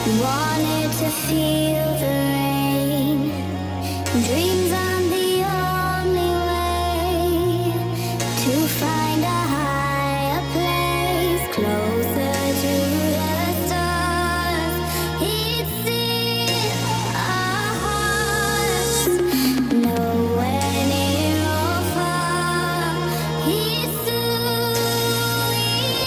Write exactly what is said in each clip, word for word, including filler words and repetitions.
Wanted to feel the rain. Dreams are the only way to find a higher place, closer to the stars. It's in our hearts, nowhere near or far. It's who we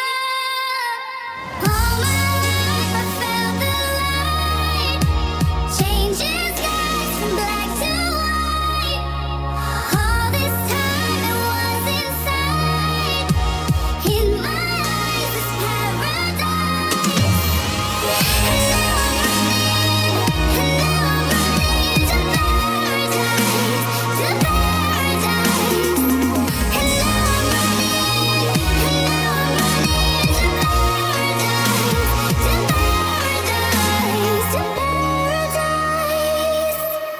are. All my life I felt the light, changing skies from black to white. All this time it was inside. In my eyes is paradise. And now I'm running, and now I'm running to paradise, to paradise. And now I'm running, and now I'm running to paradise, to paradise, to paradise.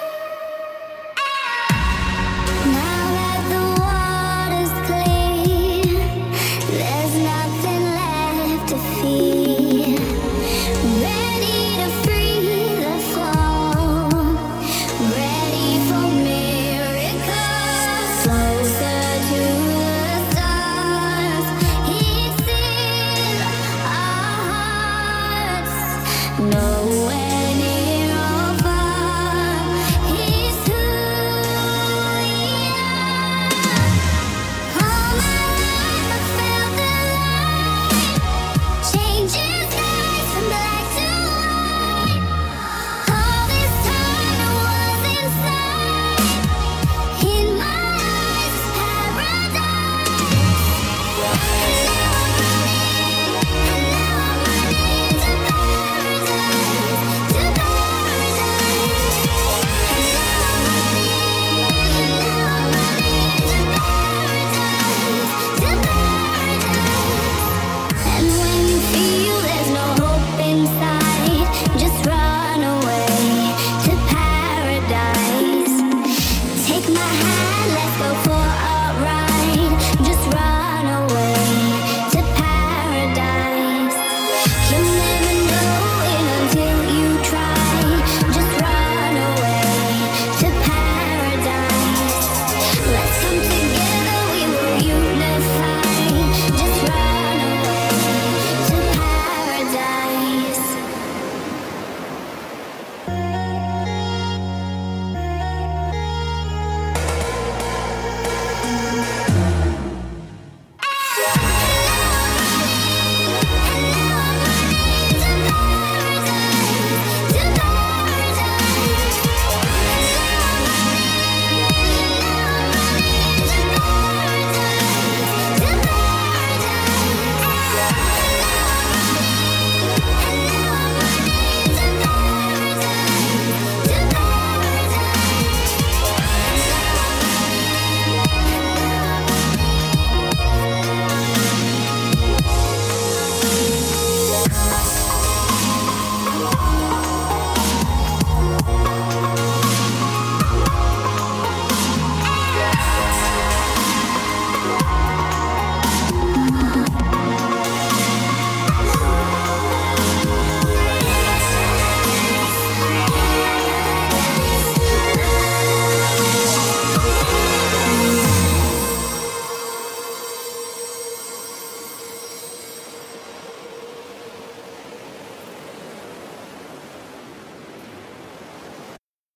Now that the water's clear, there's nothing left to fear. Ready to free the fall, ready for miracles. Closer to the stars, it's in our hearts. No